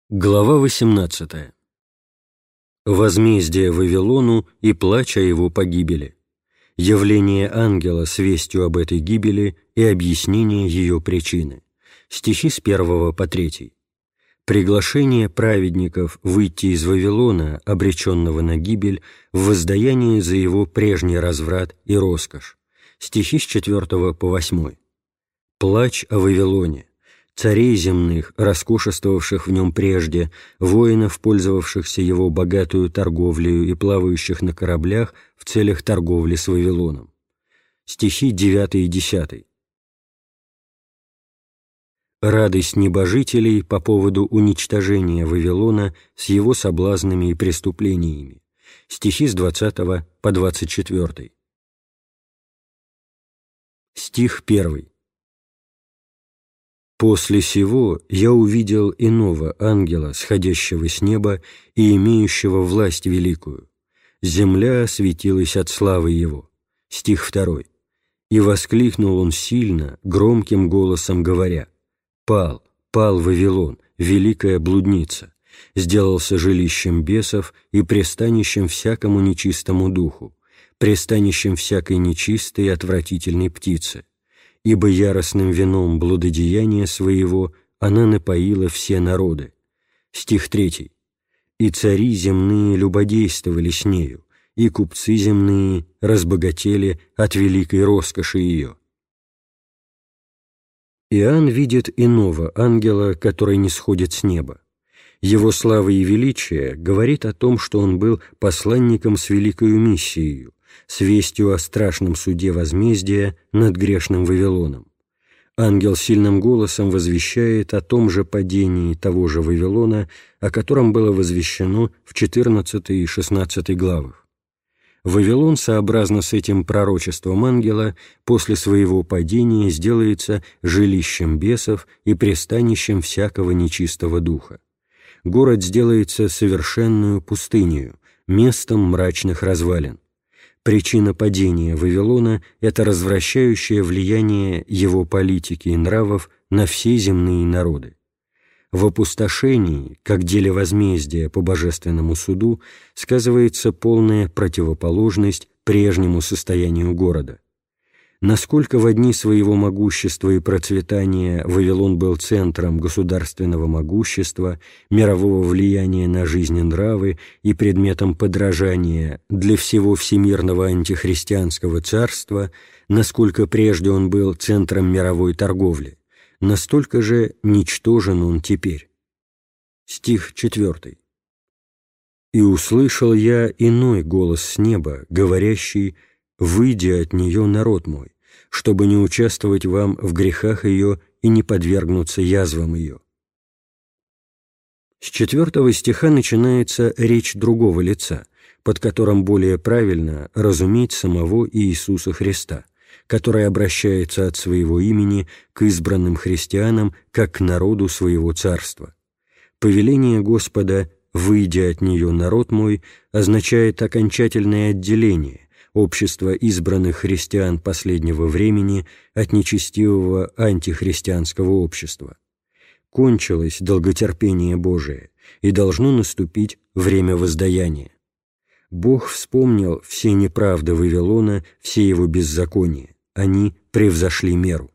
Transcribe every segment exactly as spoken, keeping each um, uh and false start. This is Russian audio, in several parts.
Глава восемнадцатая. Возмездие Вавилону и плач о его погибели. Явление ангела с вестью об этой гибели и объяснение ее причины. Стихи с первого по третий. Приглашение праведников выйти из Вавилона, обреченного на гибель, в воздаяние за его прежний разврат и роскошь. Стихи с четвертого по восьмой. Плач о Вавилоне, царей земных, роскошествовавших в нем прежде, воинов, пользовавшихся его богатую торговлею и плавающих на кораблях в целях торговли с Вавилоном. Стихи девятый и десятый. Радость небожителей по поводу уничтожения Вавилона с его соблазнами и преступлениями. Стихи с двадцатого по двадцать четвертый. Стих первый. «После сего я увидел иного ангела, сходящего с неба и имеющего власть великую. Земля осветилась от славы его». Стих второй. «И воскликнул он сильно, громким голосом говоря: Пал, пал Вавилон, великая блудница, сделался жилищем бесов и пристанищем всякому нечистому духу, пристанищем всякой нечистой и отвратительной птицы. Ибо яростным вином блудодеяния своего она напоила все народы». Стих третий. «И цари земные любодействовали с нею, и купцы земные разбогатели от великой роскоши ее». Иоанн видит иного ангела, который не сходит с неба. Его слава и величие говорит о том, что он был посланником с великою миссией, с вестью о страшном суде возмездия над грешным Вавилоном. Ангел сильным голосом возвещает о том же падении того же Вавилона, о котором было возвещено в четырнадцатой и шестнадцатой главах. Вавилон, сообразно с этим пророчеством ангела, после своего падения сделается жилищем бесов и пристанищем всякого нечистого духа. Город сделается совершенную пустынею, местом мрачных развалин. Причина падения Вавилона – это развращающее влияние его политики и нравов на все земные народы. В опустошении, как деле возмездия по божественному суду, сказывается полная противоположность прежнему состоянию города. Насколько в дни своего могущества и процветания Вавилон был центром государственного могущества, мирового влияния на жизнь и нравы и предметом подражания для всего всемирного антихристианского царства, насколько прежде он был центром мировой торговли, настолько же ничтожен он теперь. Стих четвертый. «И услышал я иной голос с неба, говорящий: «Выйди от нее, народ мой, чтобы не участвовать вам в грехах ее и не подвергнуться язвам ее». С четвертого стиха начинается речь другого лица, под которым более правильно разуметь самого Иисуса Христа, который обращается от своего имени к избранным христианам как к народу своего царства. Повеление Господа «Выйди от нее, народ мой» означает окончательное отделение общества избранных христиан последнего времени от нечестивого антихристианского общества. Кончилось долготерпение Божие, и должно наступить время воздаяния. Бог вспомнил все неправды Вавилона, все его беззакония. Они превзошли меру.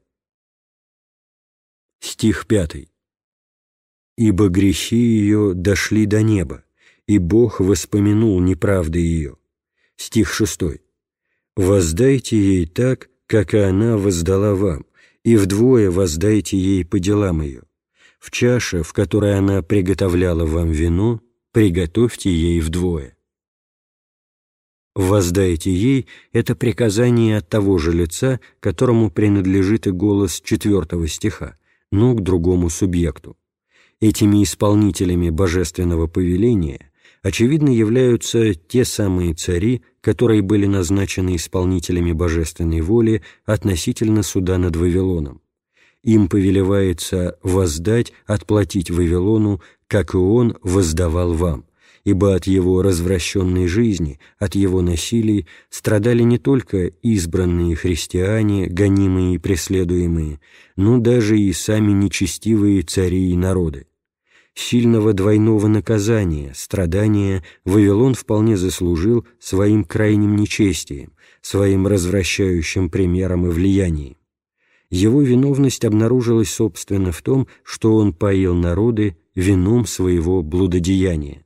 Стих пятый. «Ибо грехи ее дошли до неба, и Бог воспомянул неправды ее». Стих шестой. «Воздайте ей так, как и она воздала вам, и вдвое воздайте ей по делам ее. В чаше, в которой она приготовляла вам вино, приготовьте ей вдвое». «Воздайте ей» — это приказание от того же лица, которому принадлежит и голос четвертого стиха, но к другому субъекту. Этими исполнителями божественного повеления очевидно являются те самые цари, которые были назначены исполнителями божественной воли относительно суда над Вавилоном. Им повелевается воздать, отплатить Вавилону, как и он воздавал вам, ибо от его развращенной жизни, от его насилий страдали не только избранные христиане, гонимые и преследуемые, но даже и сами нечестивые цари и народы. Сильного двойного наказания, страдания Вавилон вполне заслужил своим крайним нечестием, своим развращающим примером и влиянием. Его виновность обнаружилась, собственно, в том, что он поил народы вином своего блудодеяния.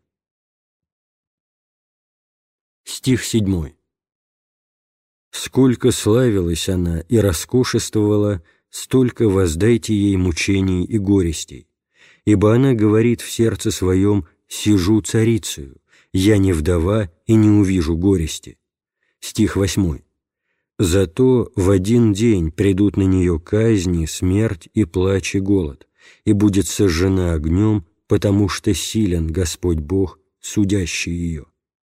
Стих седьмой. «Сколько славилась она и роскошествовала, столько воздайте ей мучений и горестей. Ибо она говорит в сердце своем: сижу царицею, я не вдова и не увижу горести». Стих восьмой. «Зато в один день придут на нее казни, смерть и плач и голод, и будет сожжена огнем, потому что силен Господь Бог, судящий ее».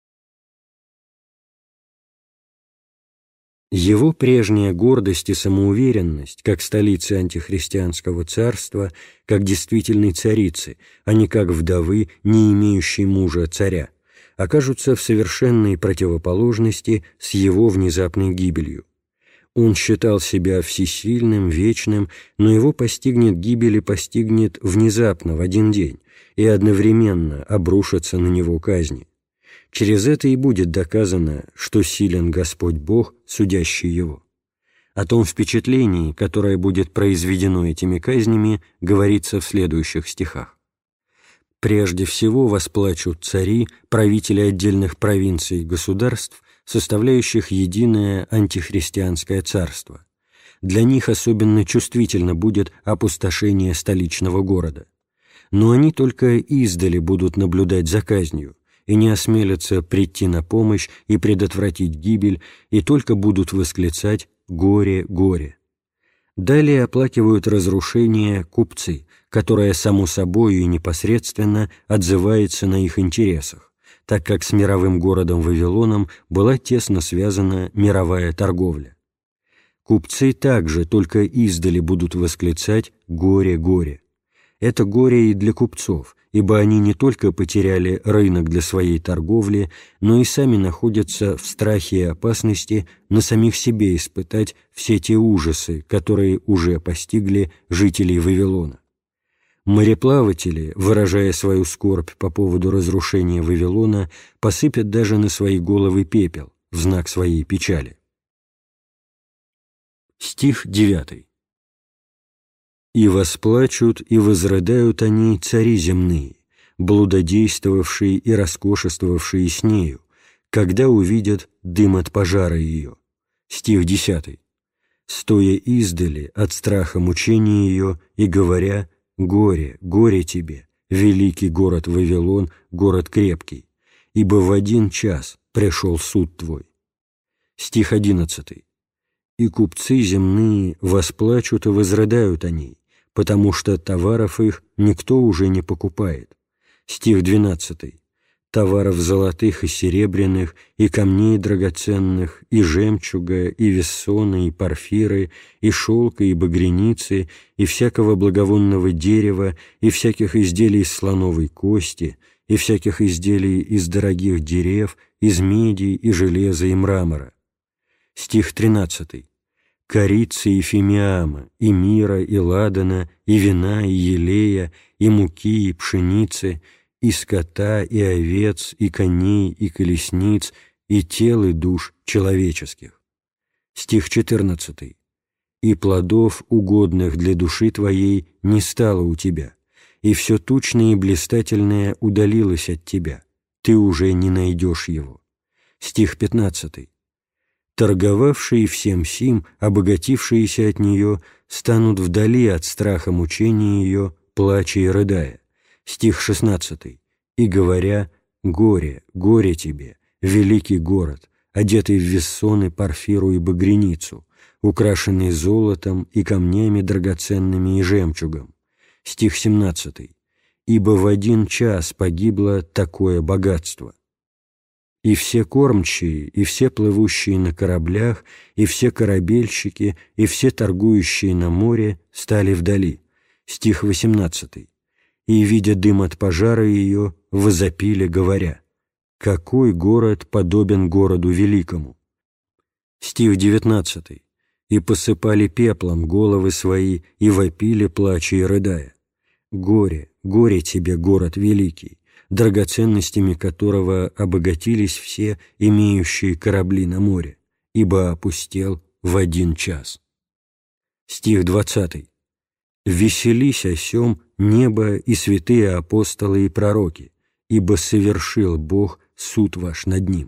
Его прежняя гордость и самоуверенность, как столицы антихристианского царства, как действительной царицы, а не как вдовы, не имеющей мужа царя, окажутся в совершенной противоположности с его внезапной гибелью. Он считал себя всесильным, вечным, но его постигнет гибель и постигнет внезапно, в один день, и одновременно обрушатся на него казни. Через это и будет доказано, что силен Господь Бог, судящий его. О том впечатлении, которое будет произведено этими казнями, говорится в следующих стихах. «Прежде всего восплачут цари, правители отдельных провинций и государств, составляющих единое антихристианское царство. Для них особенно чувствительно будет опустошение столичного города. Но они только издали будут наблюдать за казнью, и не осмелятся прийти на помощь и предотвратить гибель, и только будут восклицать «горе, горе». Далее оплакивают разрушение купцы, которое само собою и непосредственно отзывается на их интересах, так как с мировым городом Вавилоном была тесно связана мировая торговля. Купцы также только издали будут восклицать «горе, горе». Это горе и для купцов, ибо они не только потеряли рынок для своей торговли, но и сами находятся в страхе и опасности на самих себе испытать все те ужасы, которые уже постигли жителей Вавилона. Мореплаватели, выражая свою скорбь по поводу разрушения Вавилона, посыпят даже на свои головы пепел в знак своей печали. Стих девятый. «И восплачут, и возрыдают они цари земные, блудодействовавшие и роскошествовавшие с нею, когда увидят дым от пожара ее». Стих десятый. «Стоя издали от страха мучения ее и говоря: горе, горе тебе, великий город Вавилон, город крепкий, ибо в один час пришел суд твой». Стих одиннадцатый. «И купцы земные восплачут и возрыдают о ней, потому что товаров их никто уже не покупает». Стих двенадцатый. «Товаров золотых и серебряных, и камней драгоценных, и жемчуга, и вессона, и порфиры, и шелка, и багряницы, и всякого благовонного дерева, и всяких изделий из слоновой кости, и всяких изделий из дорогих дерев, из меди, и железа, и мрамора». Стих тринадцатый. «Корицы и фимиама, и мира, и ладана, и вина, и елея, и муки, и пшеницы, и скота, и овец, и коней, и колесниц, и тел, и душ человеческих». Стих четырнадцатый. «И плодов, угодных для души твоей, не стало у тебя, и все тучное и блистательное удалилось от тебя, ты уже не найдешь его». Стих пятнадцатый. «Торговавшие всем сим, обогатившиеся от нее, станут вдали от страха мучения ее, плача и рыдая». Стих шестнадцатый. «И говоря: горе, горе тебе, великий город, одетый в вессоны, порфиру и багряницу, украшенный золотом и камнями драгоценными и жемчугом». Стих семнадцатый. «Ибо в один час погибло такое богатство». «И все кормчие, и все плывущие на кораблях, и все корабельщики, и все торгующие на море стали вдали». Стих восемнадцатый. «И, видя дым от пожара ее, возопили, говоря: какой город подобен городу великому». Стих девятнадцатый. «И посыпали пеплом головы свои, и вопили, плача и рыдая: горе, горе тебе, город великий, драгоценностями которого обогатились все имеющие корабли на море, ибо опустел в один час». Стих двадцатый. «Веселись о сем небо и святые апостолы и пророки, ибо совершил Бог суд ваш над ним».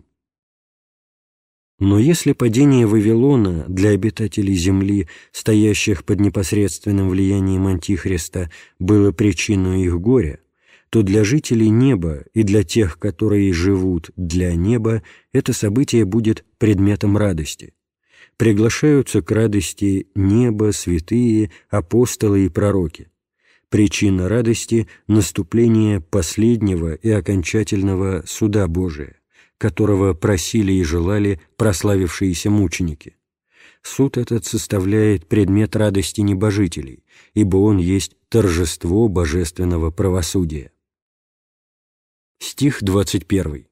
Но если падение Вавилона для обитателей земли, стоящих под непосредственным влиянием Антихриста, было причиной их горя, то для жителей неба и для тех, которые живут для неба, это событие будет предметом радости. Приглашаются к радости небо, святые, апостолы и пророки. Причина радости – наступление последнего и окончательного суда Божия, которого просили и желали прославившиеся мученики. Суд этот составляет предмет радости небожителей, ибо он есть торжество божественного правосудия. Стих двадцать первый.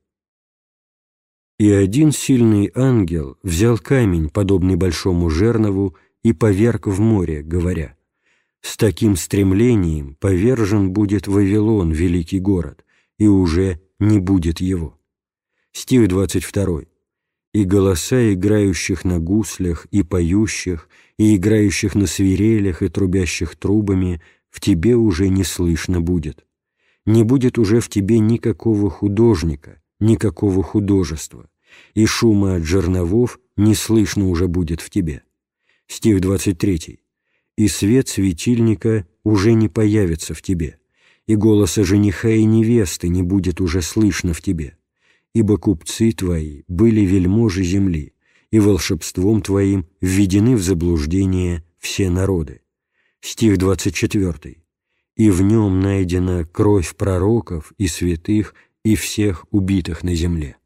«И один сильный ангел взял камень, подобный большому жернову, и поверг в море, говоря: с таким стремлением повержен будет Вавилон, великий город, и уже не будет его». Стих двадцать второй. «И голоса играющих на гуслях, и поющих, и играющих на свирелях, и трубящих трубами в тебе уже не слышно будет. Не будет уже в тебе никакого художника, никакого художества, и шума от жерновов не слышно уже будет в тебе». Стих двадцать третий. «И свет светильника уже не появится в тебе, и голоса жениха и невесты не будет уже слышно в тебе, ибо купцы твои были вельможи земли, и волшебством твоим введены в заблуждение все народы». Стих двадцать четвертый. «И в нем найдена кровь пророков и святых и всех убитых на земле».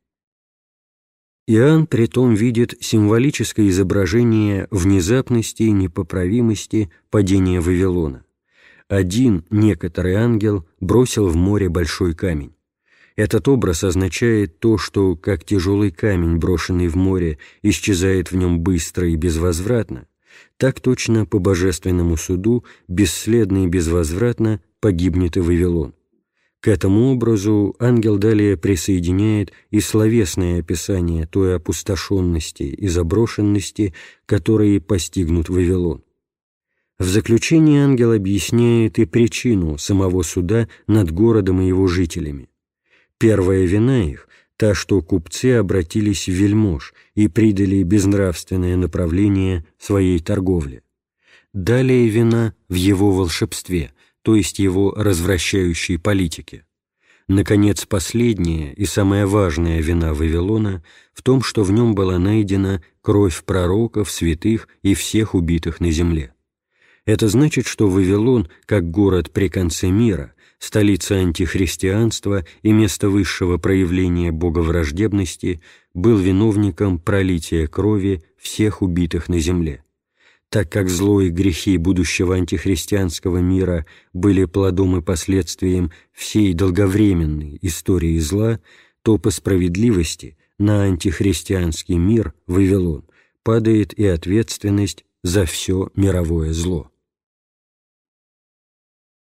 Иоанн притом видит символическое изображение внезапности и непоправимости падения Вавилона. Один, некоторый ангел, бросил в море большой камень. Этот образ означает то, что, как тяжелый камень, брошенный в море, исчезает в нем быстро и безвозвратно, так точно по божественному суду бесследно и безвозвратно погибнет и Вавилон. К этому образу ангел далее присоединяет и словесное описание той опустошенности и заброшенности, которые постигнут Вавилон. В заключение ангел объясняет и причину самого суда над городом и его жителями. Первая вина их – та, что купцы обратились в вельмож и придали безнравственное направление своей торговле. Далее вина в его волшебстве, то есть его развращающей политике. Наконец, последняя и самая важная вина Вавилона в том, что в нем была найдена кровь пророков, святых и всех убитых на земле. Это значит, что Вавилон, как город при конце мира, столица антихристианства и место высшего проявления боговраждебности, был виновником пролития крови всех убитых на земле. Так как зло и грехи будущего антихристианского мира были плодом и последствием всей долговременной истории зла, то по справедливости на антихристианский мир, Вавилон, падает и ответственность за все мировое зло.